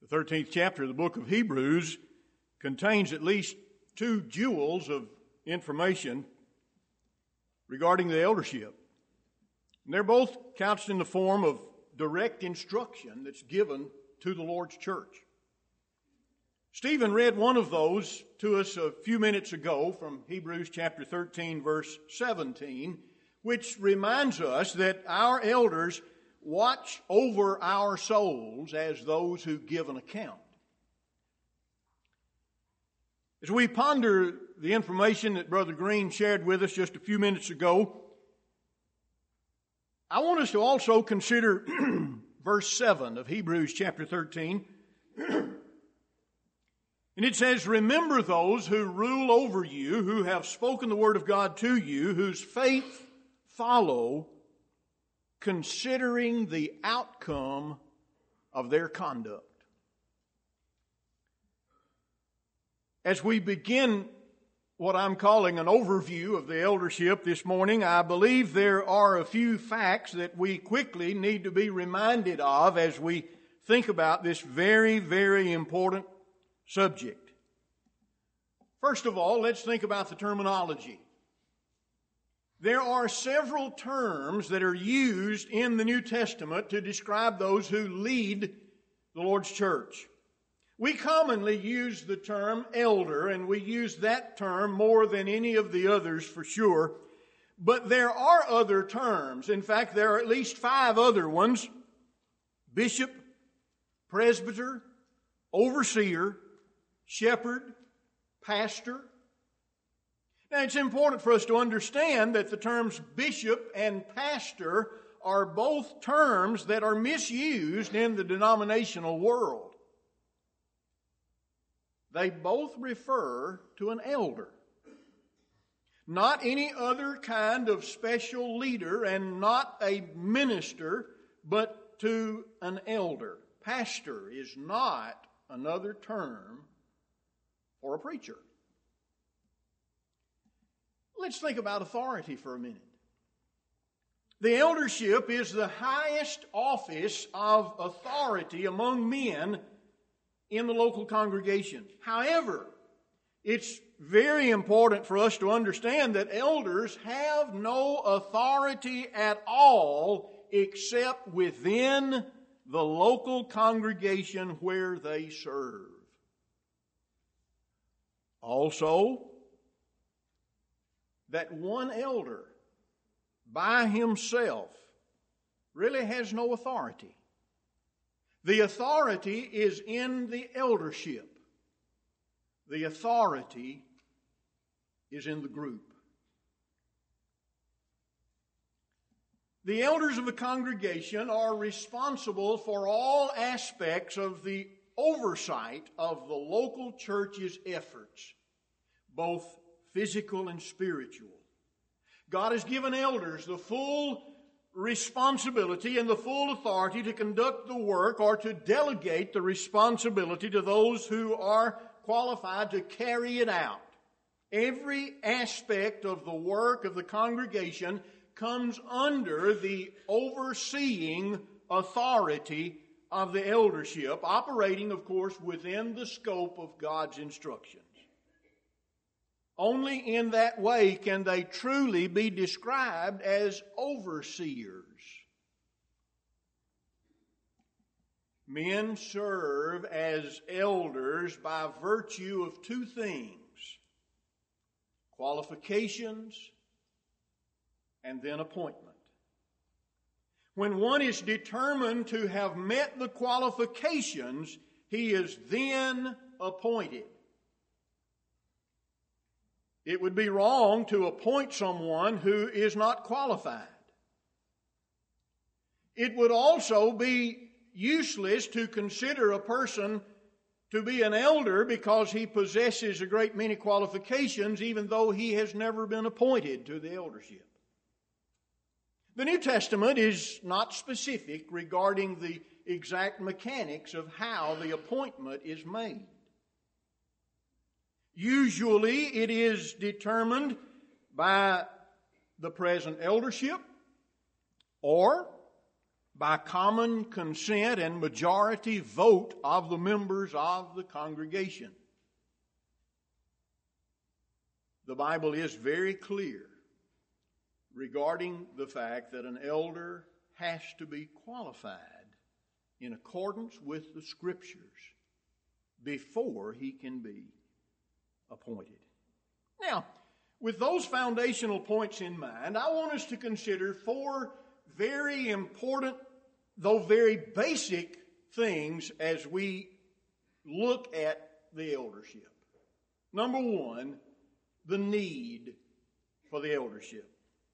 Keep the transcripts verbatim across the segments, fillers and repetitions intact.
thirteenth chapter of the book of Hebrews contains at least two jewels of information regarding the eldership. And they're both couched in the form of direct instruction that's given to the Lord's church. Stephen read one of those to us a few minutes ago from Hebrews chapter thirteen, verse seventeen, which reminds us that our elders watch over our souls as those who give an account. As we ponder the information that Brother Green shared with us just a few minutes ago, I want us to also consider verse seven of Hebrews chapter thirteen. And it says, "Remember those who rule over you, who have spoken the word of God to you, whose faith follow, considering the outcome of their conduct." As we begin what I'm calling an overview of the eldership this morning, I believe there are a few facts that we quickly need to be reminded of as we think about this very, very important subject. First of all, let's think about the terminology. There are several terms that are used in the New Testament to describe those who lead the Lord's church. We commonly use the term elder, and we use that term more than any of the others for sure. But there are other terms. In fact, there are at least five other ones: bishop, presbyter, overseer, shepherd, pastor. Now, it's important for us to understand that the terms bishop and pastor are both terms that are misused in the denominational world. They both refer to an elder, not any other kind of special leader and not a minister, but to an elder. Pastor is not another term for a preacher. Let's think about authority for a minute. The eldership is the highest office of authority among men in the local congregation. However, it's very important for us to understand that elders have no authority at all except within the local congregation where they serve. Also, that one elder by himself really has no authority. The authority is in the eldership. The authority is in the group. The elders of a congregation are responsible for all aspects of the oversight of the local church's efforts, both physical and spiritual. God has given elders the full responsibility and the full authority to conduct the work or to delegate the responsibility to those who are qualified to carry it out. Every aspect of the work of the congregation comes under the overseeing authority of the eldership, operating, of course, within the scope of God's instructions. Only in that way can they truly be described as overseers. Men serve as elders by virtue of two things: qualifications and then appointment. When one is determined to have met the qualifications, he is then appointed. It would be wrong to appoint someone who is not qualified. It would also be useless to consider a person to be an elder because he possesses a great many qualifications, even though he has never been appointed to the eldership. The New Testament is not specific regarding the exact mechanics of how the appointment is made. Usually it is determined by the present eldership or by common consent and majority vote of the members of the congregation. The Bible is very clear regarding the fact that an elder has to be qualified in accordance with the Scriptures before he can be appointed. Now, with those foundational points in mind, I want us to consider four very important, though very basic things as we look at the eldership. Number one, the need for the eldership.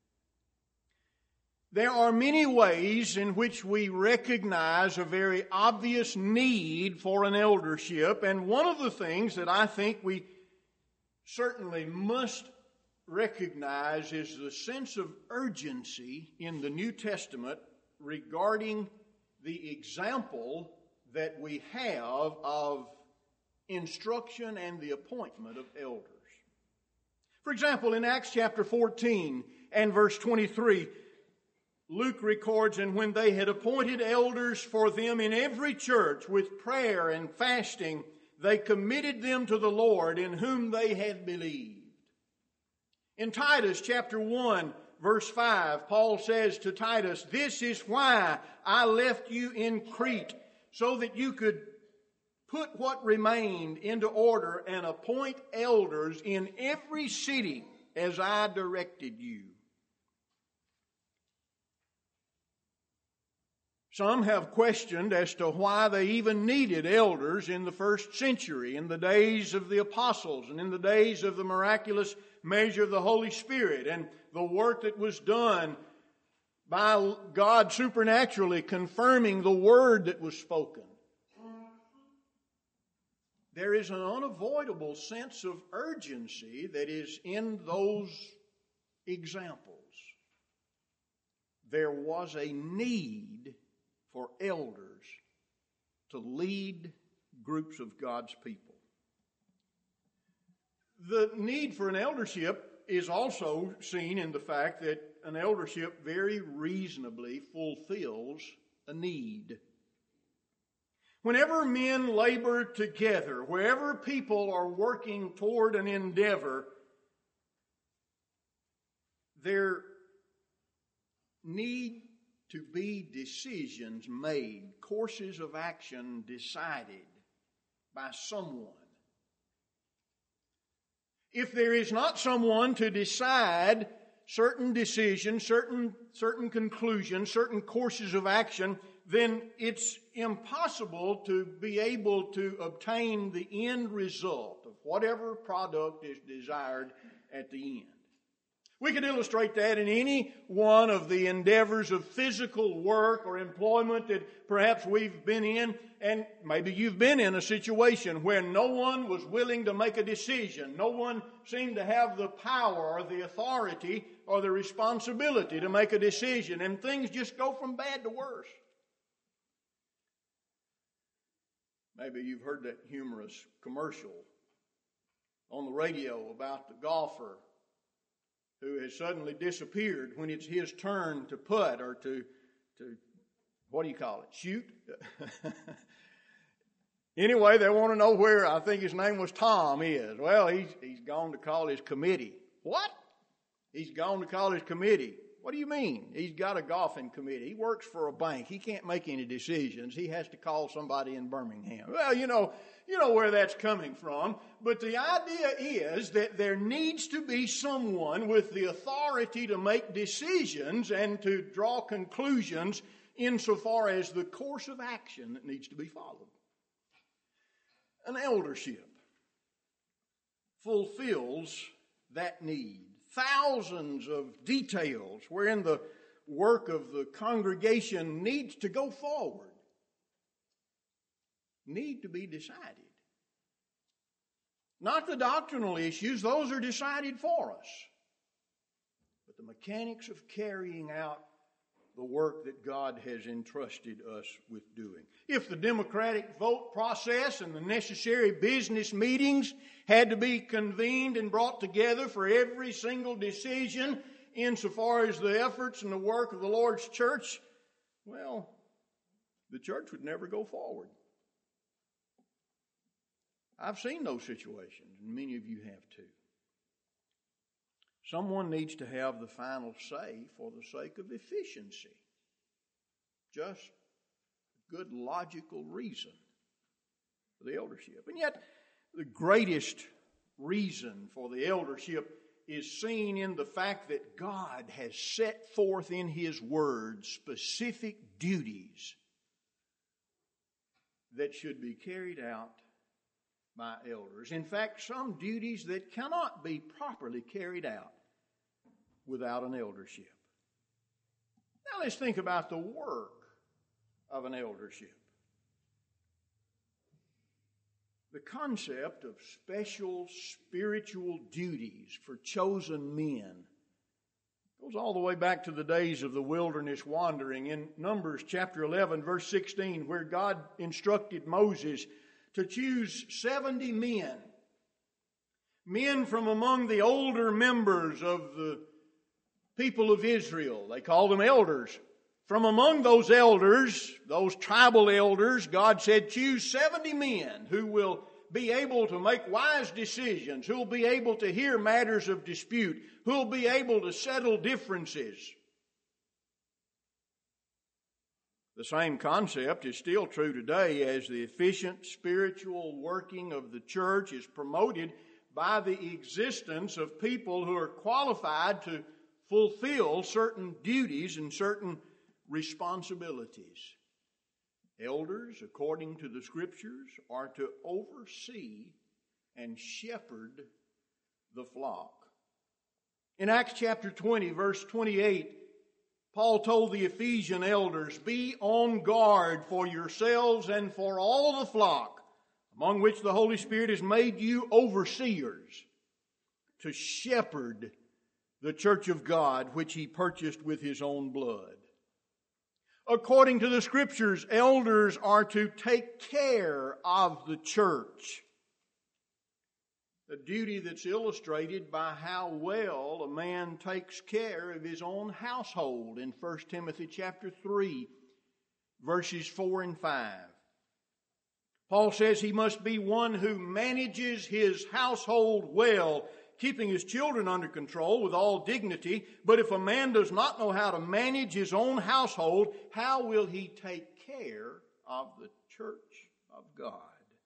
There are many ways in which we recognize a very obvious need for an eldership, and one of the things that I think we certainly must recognize is the sense of urgency in the New Testament regarding the example that we have of instruction and the appointment of elders. For example, in Acts chapter fourteen and verse twenty-three, Luke records, "And when they had appointed elders for them in every church with prayer and fasting, they committed them to the Lord in whom they had believed." In Titus chapter one, verse five, Paul says to Titus, "This is why I left you in Crete, so that you could put what remained into order and appoint elders in every city as I directed you." Some have questioned as to why they even needed elders in the first century, in the days of the apostles and in the days of the miraculous measure of the Holy Spirit and the work that was done by God supernaturally confirming the word that was spoken. There is an unavoidable sense of urgency that is in those examples. There was a need for elders to lead groups of God's people. The need for an eldership is also seen in the fact that an eldership very reasonably fulfills a need. Whenever men labor together, wherever people are working toward an endeavor, there need to be decisions made, courses of action decided by someone. If there is not someone to decide certain decisions, certain, certain conclusions, certain courses of action, then it's impossible to be able to obtain the end result of whatever product is desired at the end. We could illustrate that in any one of the endeavors of physical work or employment that perhaps we've been in, and maybe you've been in a situation where no one was willing to make a decision. No one seemed to have the power or the authority or the responsibility to make a decision, and things just go from bad to worse. Maybe you've heard that humorous commercial on the radio about the golfer who has suddenly disappeared when it's his turn to putt or to, to what do you call it, shoot? Anyway, they want to know where, I think his name was Tom, is. Well, he's, he's gone to call his committee. What? He's gone to call his committee. What do you mean? He's got a golfing committee. He works for a bank. He can't make any decisions. He has to call somebody in Birmingham. Well, you know, you know where that's coming from. But the idea is that there needs to be someone with the authority to make decisions and to draw conclusions insofar as the course of action that needs to be followed. An eldership fulfills that need. Thousands of details wherein the work of the congregation needs to go forward, need to be decided. Not the doctrinal issues, those are decided for us. But the mechanics of carrying out the work that God has entrusted us with doing. If the democratic vote process and the necessary business meetings had to be convened and brought together for every single decision insofar as the efforts and the work of the Lord's church well, the church would never go forward. I've seen those situations, and many of you have too. Someone needs to have the final say for the sake of efficiency. Just good logical reason for the eldership. And yet, the greatest reason for the eldership is seen in the fact that God has set forth in His Word specific duties that should be carried out by elders. In fact, some duties that cannot be properly carried out without an eldership. Now let's think about the work of an eldership. The concept of special spiritual duties for chosen men goes all the way back to the days of the wilderness wandering in Numbers chapter eleven, verse sixteen, where God instructed Moses to choose seventy men, men from among the older members of the people of Israel. They called them elders. From among those elders, those tribal elders, God said, choose seventy men who will be able to make wise decisions, who will be able to hear matters of dispute, who will be able to settle differences. The same concept is still true today as the efficient spiritual working of the church is promoted by the existence of people who are qualified to fulfill certain duties and certain responsibilities. Elders, according to the Scriptures, are to oversee and shepherd the flock. In Acts chapter twenty, verse twenty-eight, Paul told the Ephesian elders, be on guard for yourselves and for all the flock, among which the Holy Spirit has made you overseers, to shepherd the church of God, which He purchased with His own blood. According to the Scriptures, elders are to take care of the church. A duty that's illustrated by how well a man takes care of his own household in First Timothy chapter three, verses four and five. Paul says he must be one who manages his household well, keeping his children under control with all dignity. But if a man does not know how to manage his own household, how will he take care of the church of God?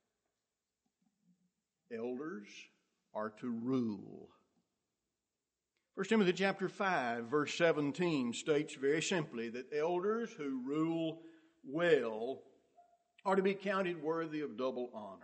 Elders are to rule. First Timothy chapter five, verse seventeen states very simply that elders who rule well are to be counted worthy of double honor.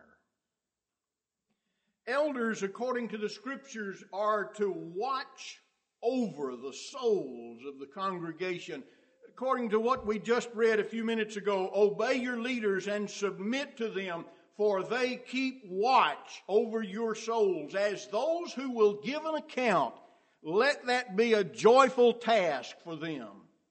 Elders, according to the Scriptures, are to watch over the souls of the congregation. According to what we just read a few minutes ago, obey your leaders and submit to them, for they keep watch over your souls. As those who will give an account, let that be a joyful task for them.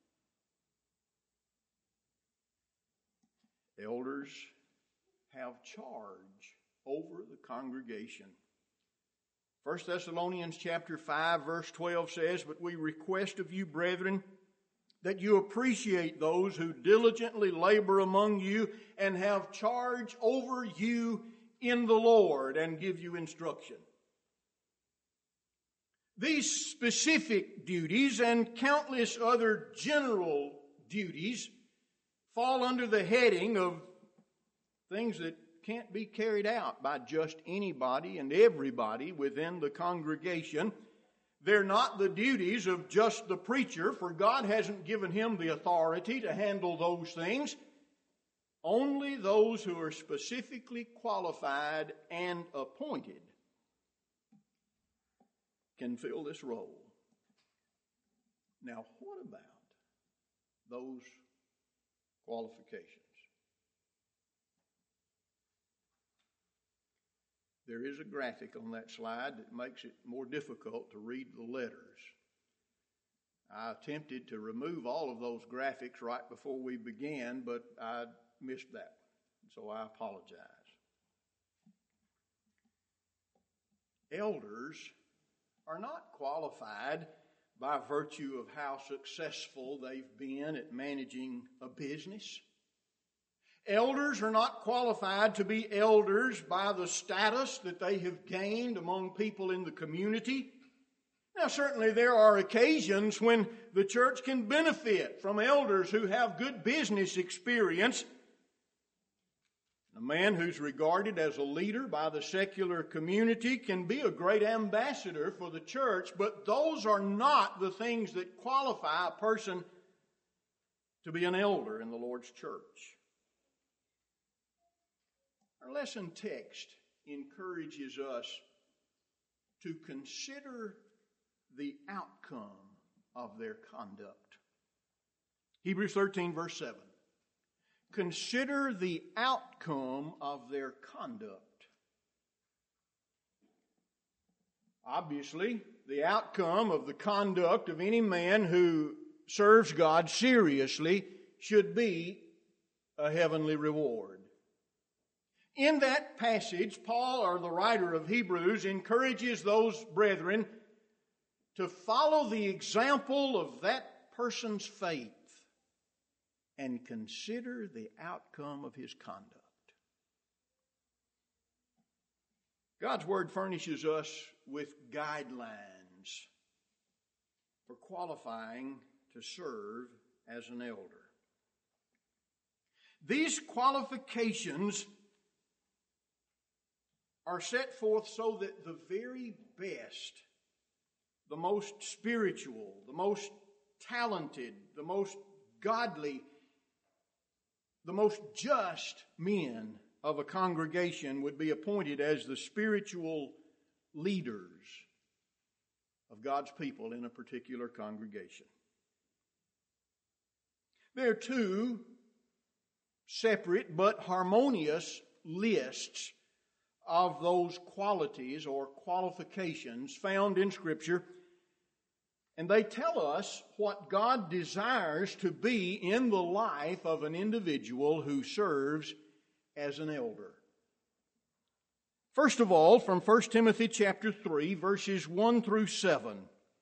Elders have charge over the congregation. First Thessalonians chapter five, verse twelve says, but we request of you, brethren, that you appreciate those who diligently labor among you and have charge over you in the Lord and give you instruction. These specific duties and countless other general duties fall under the heading of things that can't be carried out by just anybody and everybody within the congregation. They're not the duties of just the preacher, for God hasn't given him the authority to handle those things. Only those who are specifically qualified and appointed can fill this role. Now, what about those qualifications? There is a graphic on that slide that makes it more difficult to read the letters. I attempted to remove all of those graphics right before we began, but I missed that, so I apologize. Elders are not qualified by virtue of how successful they've been at managing a business. Elders are not qualified to be elders by the status that they have gained among people in the community. Now, certainly there are occasions when the church can benefit from elders who have good business experience. A man who's regarded as a leader by the secular community can be a great ambassador for the church, but those are not the things that qualify a person to be an elder in the Lord's church. Our lesson text encourages us to consider the outcome of their conduct. Hebrews thirteen, verse seven. Consider the outcome of their conduct. Obviously, the outcome of the conduct of any man who serves God seriously should be a heavenly reward. In that passage, Paul, or the writer of Hebrews, encourages those brethren to follow the example of that person's faith and consider the outcome of his conduct. God's Word furnishes us with guidelines for qualifying to serve as an elder. These qualifications are set forth so that the very best, the most spiritual, the most talented, the most godly, the most just men of a congregation would be appointed as the spiritual leaders of God's people in a particular congregation. There are two separate but harmonious lists of those qualities or qualifications found in Scripture, and they tell us what God desires to be in the life of an individual who serves as an elder. First of all, from First Timothy chapter three, verses one through seven,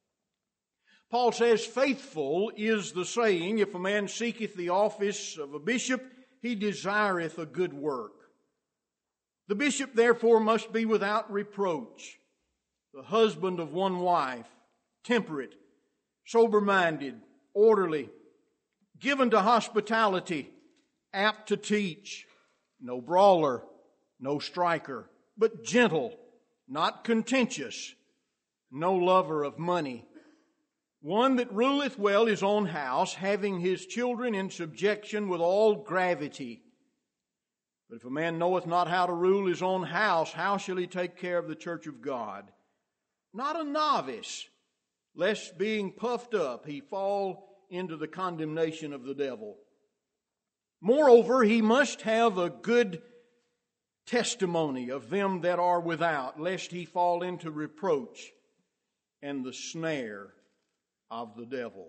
Paul says, "Faithful is the saying, if a man seeketh the office of a bishop, he desireth a good work. The bishop therefore must be without reproach, the husband of one wife, temperate, sober-minded, orderly, given to hospitality, apt to teach, no brawler, no striker, but gentle, not contentious, no lover of money, one that ruleth well his own house, having his children in subjection with all gravity. But if a man knoweth not how to rule his own house, how shall he take care of the church of God? Not a novice, lest being puffed up he fall into the condemnation of the devil. Moreover, he must have a good testimony of them that are without, lest he fall into reproach and the snare of the devil."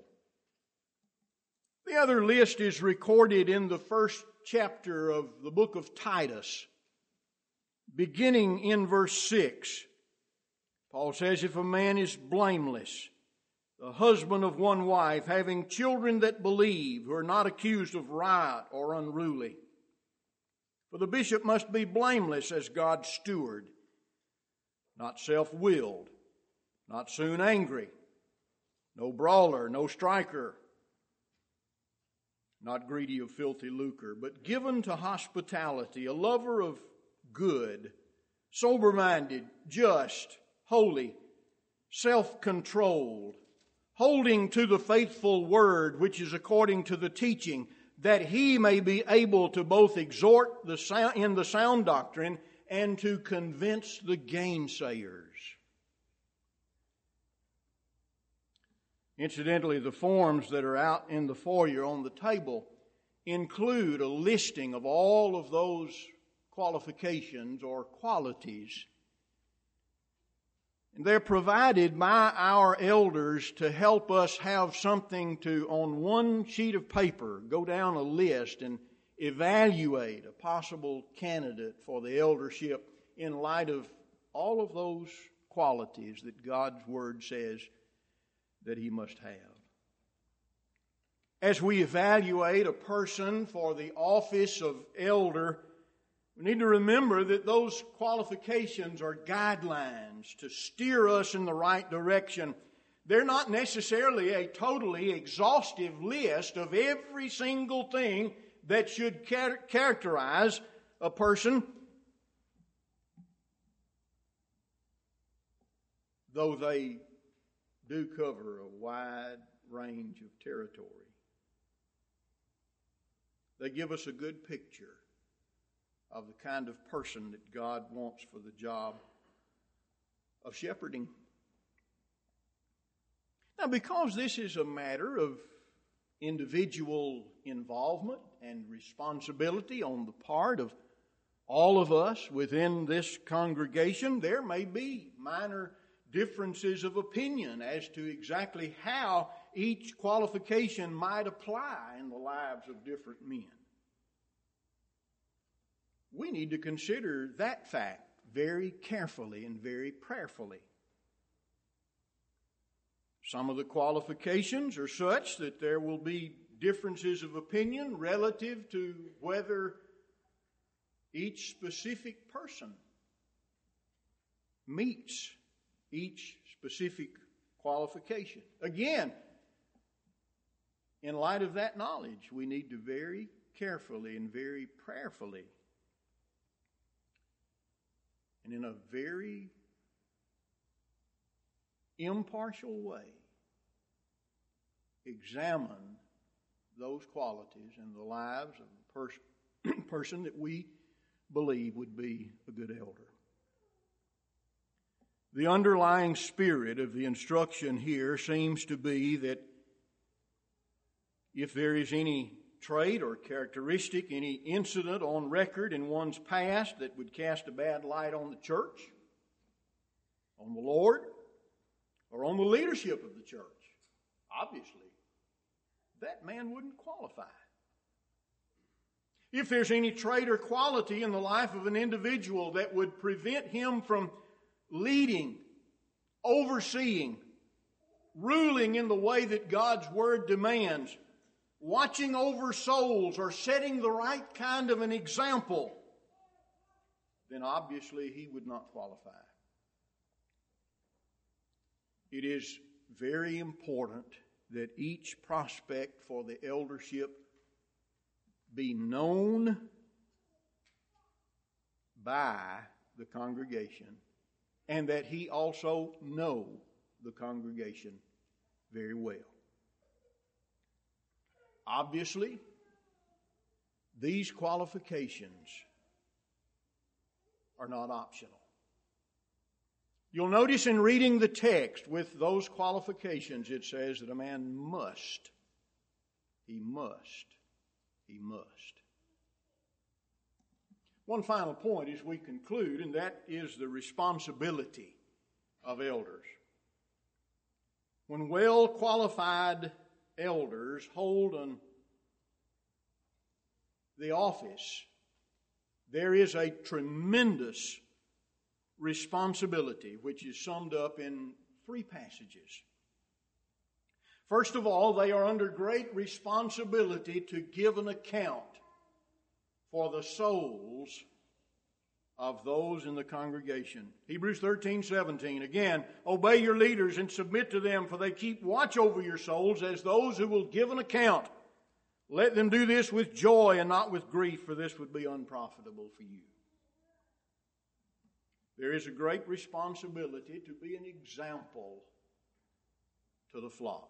The other list is recorded in the first chapter of the book of Titus, beginning in verse six. Paul says, "If a man is blameless, the husband of one wife, having children that believe, who are not accused of riot or unruly. For the bishop must be blameless as God's steward, not self-willed, not soon angry, no brawler, no striker, not greedy of filthy lucre, but given to hospitality, a lover of good, sober-minded, just, holy, self-controlled, holding to the faithful word which is according to the teaching, that he may be able to both exhort the sound, in the sound doctrine and to convince the gainsayers." Incidentally, the forms that are out in the foyer on the table include a listing of all of those qualifications or qualities. And they're provided by our elders to help us have something to, on one sheet of paper, go down a list and evaluate a possible candidate for the eldership in light of all of those qualities that God's Word says that he must have. As we evaluate a person for the office of elder, we need to remember that those qualifications are guidelines to steer us in the right direction. They're not necessarily a totally exhaustive list of every single thing that should char- characterize a person, though they do cover a wide range of territory. They give us a good picture of the kind of person that God wants for the job of shepherding. Now, because this is a matter of individual involvement and responsibility on the part of all of us within this congregation, there may be minor differences of opinion as to exactly how each qualification might apply in the lives of different men. We need to consider that fact very carefully and very prayerfully. Some of the qualifications are such that there will be differences of opinion relative to whether each specific person meets each specific qualification. Again, in light of that knowledge, we need to very carefully and very prayerfully and in a very impartial way examine those qualities in the lives of the pers- person that we believe would be a good elder. The underlying spirit of the instruction here seems to be that if there is any trait or characteristic, any incident on record in one's past that would cast a bad light on the church, on the Lord, or on the leadership of the church, obviously, that man wouldn't qualify. If there's any trait or quality in the life of an individual that would prevent him from leading, overseeing, ruling in the way that God's Word demands, watching over souls, or setting the right kind of an example, then obviously he would not qualify. It is very important that each prospect for the eldership be known by the congregation, and that he also know the congregation very well. Obviously, these qualifications are not optional. You'll notice in reading the text with those qualifications, it says that a man must, he must, he must. One final point as we conclude, and that is the responsibility of elders. When well-qualified elders hold on the office, there is a tremendous responsibility which is summed up in three passages. First of all, they are under great responsibility to give an account for the souls of those in the congregation. Hebrews thirteen seventeen. Again, obey your leaders and submit to them, for they keep watch over your souls as those who will give an account. Let them do this with joy and not with grief, for this would be unprofitable for you. There is a great responsibility to be an example to the flock.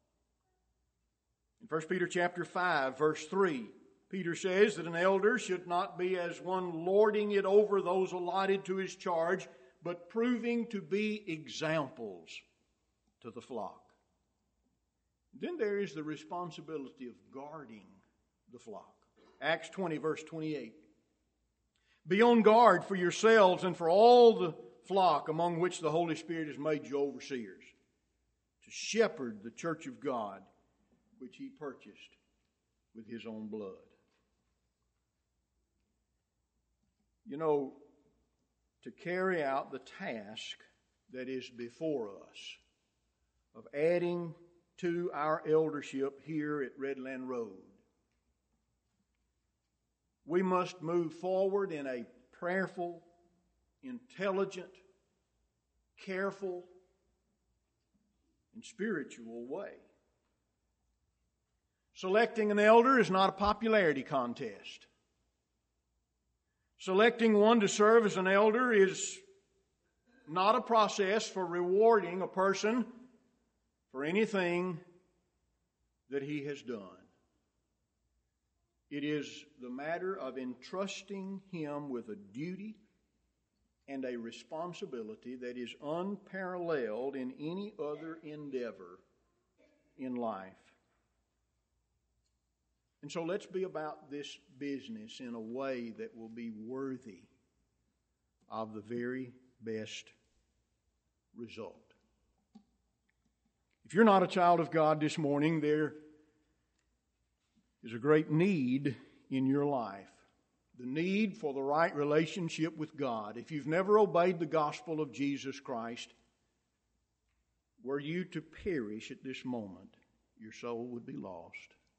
In First Peter chapter five, verse three, Peter says that an elder should not be as one lording it over those allotted to his charge, but proving to be examples to the flock. Then there is the responsibility of guarding the flock. Acts twenty, verse twenty-eight. Be on guard for yourselves and for all the flock among which the Holy Spirit has made you overseers, to shepherd the church of God, which he purchased with his own blood. You know, to carry out the task that is before us, of adding to our eldership here at Redland Road. We must move forward in a prayerful, intelligent, careful, and spiritual way. Selecting an elder is not a popularity contest. Selecting one to serve as an elder is not a process for rewarding a person for anything that he has done. It is the matter of entrusting him with a duty and a responsibility that is unparalleled in any other endeavor in life. And so let's be about this business in a way that will be worthy of the very best result. If you're not a child of God this morning, there is a great need in your life. The need for the right relationship with God. If you've never obeyed the gospel of Jesus Christ, were you to perish at this moment, your soul would be lost.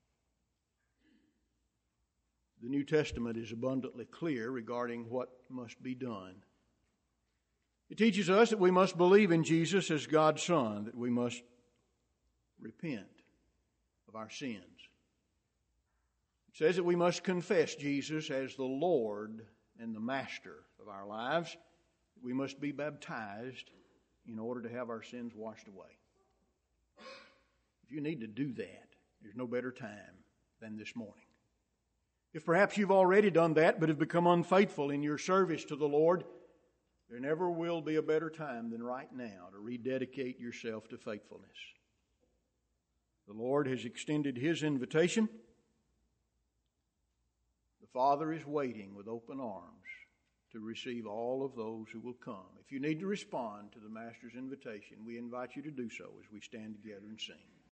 The New Testament is abundantly clear regarding what must be done. It teaches us that we must believe in Jesus as God's Son, that we must repent of our sins. It says that we must confess Jesus as the Lord and the Master of our lives. We must be baptized in order to have our sins washed away. If you need to do that, there's no better time than this morning. If perhaps you've already done that but have become unfaithful in your service to the Lord, there never will be a better time than right now to rededicate yourself to faithfulness. The Lord has extended His invitation. The Father is waiting with open arms to receive all of those who will come. If you need to respond to the Master's invitation, we invite you to do so as we stand together and sing.